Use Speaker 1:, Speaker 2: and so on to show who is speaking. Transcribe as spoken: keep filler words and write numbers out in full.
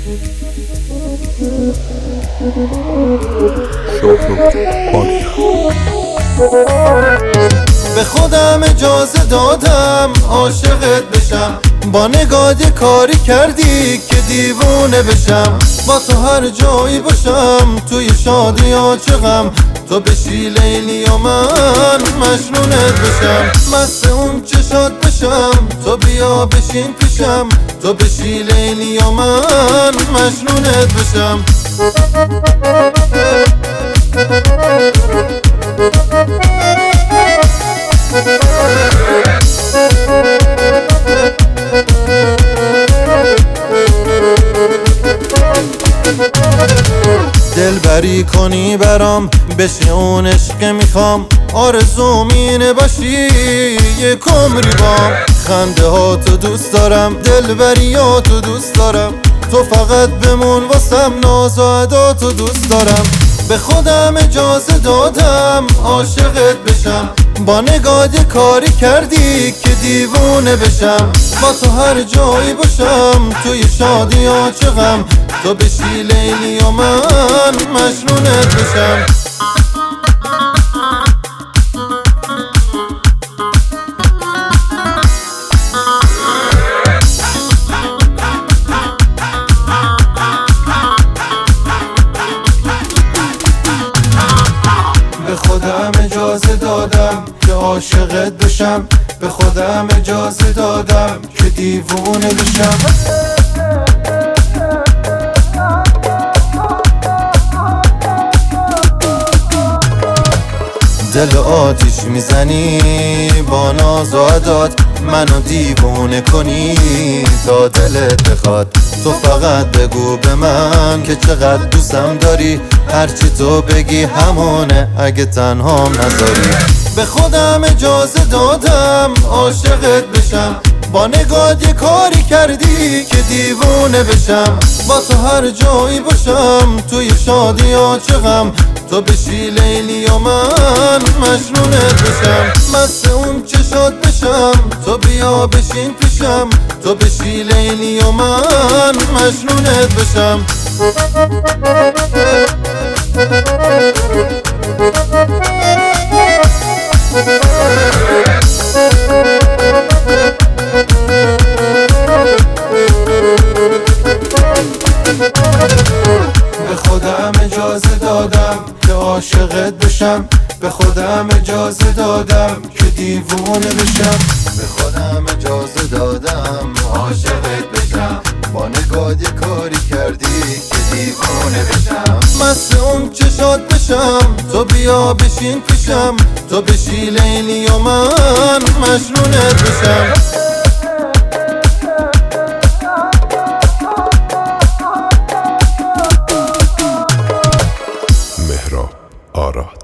Speaker 1: به خودم اجازه دادم عاشقت بشم، با نگاه کاری کردی که دیوونه بشم. با تو هر جایی باشم، توی شادی یا چه غم، تو بشی لیلی و من مجنونت بشم. مست اون چشات بشم، تو بیا بشین پیشم، تو بشی لیلی و من مجنونت بشم. دلبری کنی برام، بشی اون عشق میخوام، آرزوم اینه باشی یک عمری بام. خنده ها تو دوست دارم، دلبری ها تو دوست دارم، تو فقط بمون واسم، ناز و ادا تو دوست دارم. به خودم اجازه دادم عاشقت بشم، با نگاه کاری کردی که دیوونه بشم. با تو هر جایی باشم، توی شادی یا چه غم، تو بشی لیلی و من مجنونت بشم. به خودم اجازه دادم که عاشقت بشم، به خودم اجازه دادم که دیوونه بشم. دل آتیش میزنی با ناز و عدات، منو دیوونه کنی تا دلت بخواد. تو فقط بگو به من که چقدر دوستم داری، هرچی تو بگی همونه اگه تنهام نذاری. به خودم اجازه دادم عاشقت بشم، با نگاه یه کاری کردی که دیوونه بشم. با تو هر جایی باشم، توی شادی یا چه غم، تو بشی لیلی و من مجنونت بشم. مست اون چشات بشم، تو بیا بشین پیشم، تو بشی لیلی و من مجنونت بشم. به خودم اجازه دادم که عاشقت بشم، به خودم اجازه دادم که دیوونه بشم. به خودم اجازه دادم عاشقت بشم، با نگاه کاری کردی که دیوونه بشم. مست اون چشات بشم، تو بیا بشین پیشم، تو بشی لیلی و من مجنونت بشم.
Speaker 2: مهراب آراد.